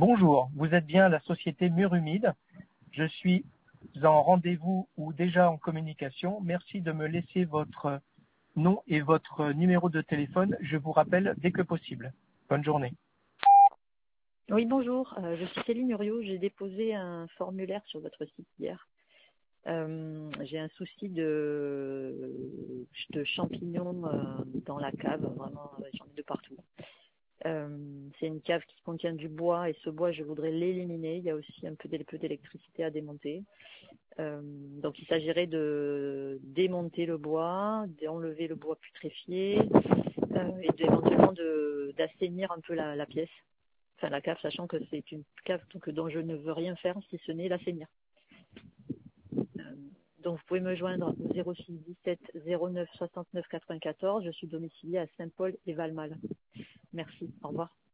Bonjour, vous êtes bien à la société Mur Humide. Je suis en rendez-vous ou déjà en communication. Merci de me laisser votre nom et votre numéro de téléphone. Je vous rappelle dès que possible. Bonne journée. Oui, bonjour. Je suis Céline Uriot. J'ai déposé un formulaire sur votre site hier. J'ai un souci de champignons dans la cave. Vraiment, j'en ai de partout. C'est une cave qui contient du bois et ce bois, je voudrais l'éliminer. Il y a aussi un peu d'électricité à démonter. Donc, il s'agirait de démonter le bois, d'enlever le bois putréfié et éventuellement d'assainir un peu la pièce. Enfin, la cave, sachant que c'est une cave dont je ne veux rien faire si ce n'est l'assainir. Donc, vous pouvez me joindre au 06 17 09 69 94. Je suis domiciliée à Saint-Paul et Valmal. Merci. Au revoir.